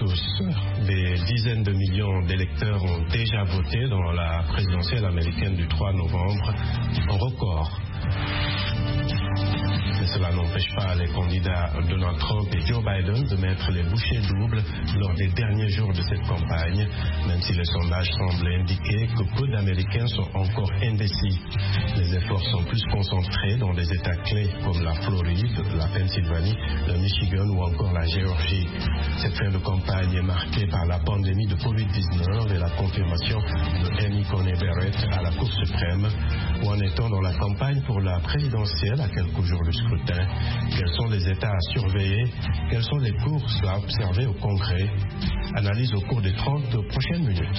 tous. Des dizaines de millions d'électeurs ont déjà voté dans la présidentielle américaine du 3 novembre, un record. Mais cela n'empêche pas les candidats Donald Trump et Joe Biden de mettre les bouchées doubles lors des derniers jours de cette campagne, même si les sondages semblent indiquer que peu d'Américains sont encore indécis. Les efforts sont plus concentrés dans des États clés comme la Floride, la Pennsylvanie, le Michigan ou encore la Géorgie. Cette fin de campagne est marquée par la pandémie de COVID-19 et la confirmation de Amy Coney Barrett à la Cour suprême. Où en est-on dans la campagne pour la présidentielle à quelques jours du scrutin? Quels sont les États à surveiller? Quelles sont les courses à observer au Congrès? Analyse au cours des 30 prochaines minutes.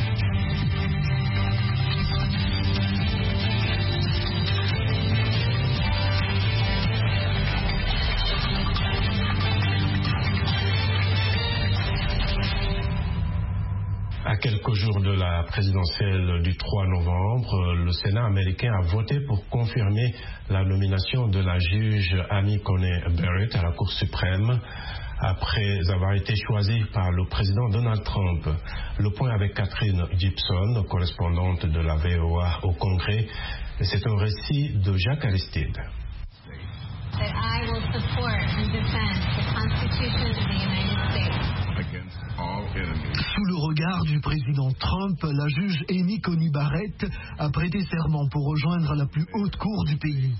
À quelques jours de la présidentielle du 3 novembre, le Sénat américain a voté pour confirmer la nomination de la juge Amy Coney Barrett à la Cour suprême après avoir été choisie par le président Donald Trump. Le point avec Catherine Gibson, correspondante de la VOA au Congrès. C'est un récit de Jacques Aristide. That I will support and defend the Constitution of the United States. Sous le regard du président Trump, la juge Amy Coney Barrett a prêté serment pour rejoindre la plus haute cour du pays.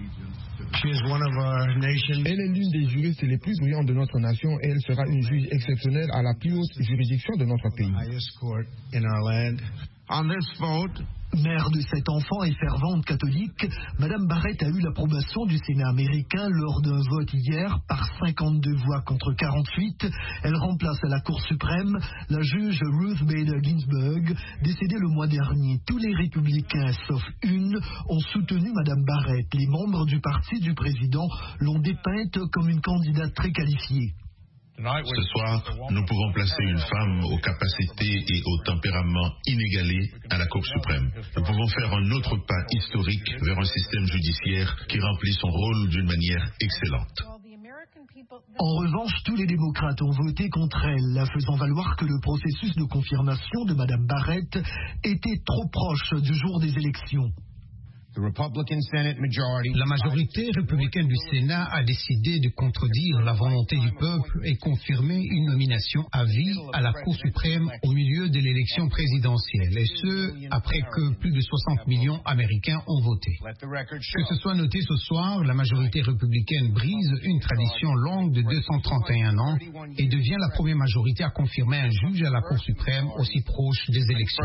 Elle est l'une des juristes les plus brillantes de notre nation et elle sera une juge exceptionnelle à la plus haute juridiction de notre pays. Mère de 7 enfants et fervente catholique, Mme Barrett a eu l'approbation du Sénat américain lors d'un vote hier par 52 voix contre 48. Elle remplace à la Cour suprême la juge Ruth Bader Ginsburg, décédée le mois dernier. Tous les républicains, sauf une, ont soutenu Mme Barrett. Les membres du parti du président l'ont dépeinte comme une candidate très qualifiée. Ce soir, nous pouvons placer une femme aux capacités et au tempérament inégalés à la Cour suprême. Nous pouvons faire un autre pas historique vers un système judiciaire qui remplit son rôle d'une manière excellente. En revanche, tous les démocrates ont voté contre elle, la faisant valoir que le processus de confirmation de Mme Barrett était trop proche du jour des élections. La majorité républicaine du Sénat a décidé de contredire la volonté du peuple et confirmer une nomination à vie à la Cour suprême au milieu de l'élection présidentielle, et ce, après que plus de 60 millions d'Américains ont voté. Que ce soit noté ce soir, la majorité républicaine brise une tradition longue de 231 ans et devient la première majorité à confirmer un juge à la Cour suprême aussi proche des élections.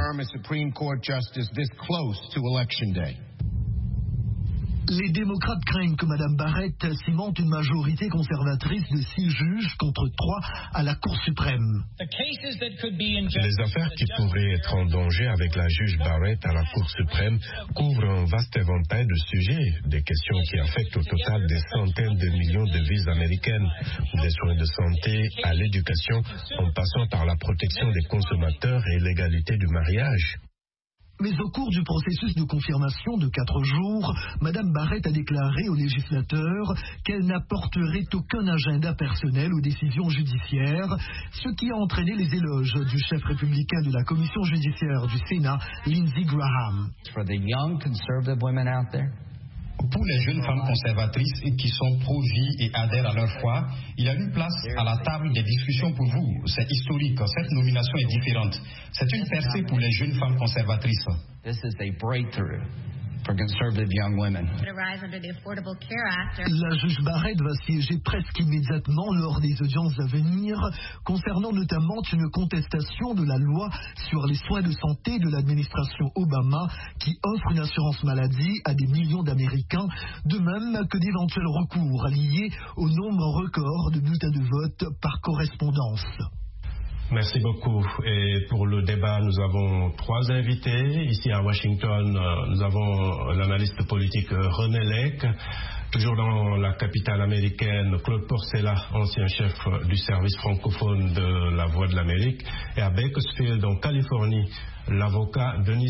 Les démocrates craignent que Mme Barrett cimente une majorité conservatrice de 6 juges contre 3 à la Cour suprême. Les affaires qui pourraient être en danger avec la juge Barrett à la Cour suprême couvrent un vaste éventail de sujets, des questions qui affectent au total des centaines de millions de vies américaines, des soins de santé à l'éducation, en passant par la protection des consommateurs et l'égalité du mariage. Mais au cours du processus de confirmation de 4 jours, Mme Barrett a déclaré aux législateurs qu'elle n'apporterait aucun agenda personnel aux décisions judiciaires, ce qui a entraîné les éloges du chef républicain de la commission judiciaire du Sénat, Lindsey Graham. Pour les jeunes femmes conservatrices qui sont pro-vie et adhèrent à leur foi, il y a une place à la table des discussions pour vous. C'est historique. Cette nomination est différente. C'est une percée pour les jeunes femmes conservatrices. La juge Barrett va siéger presque immédiatement lors des audiences à venir, concernant notamment une contestation de la loi sur les soins de santé de l'administration Obama qui offre une assurance maladie à des millions d'Américains, de même que d'éventuels recours liés au nombre record de bulletins de vote par correspondance. Merci beaucoup. Et pour le débat, nous avons 3 invités. Ici à Washington, nous avons l'analyste politique René Lake. Toujours dans la capitale américaine, Claude Porcella, ancien chef du service francophone de la Voix de l'Amérique. Et à Bakersfield, en Californie, l'avocat Denis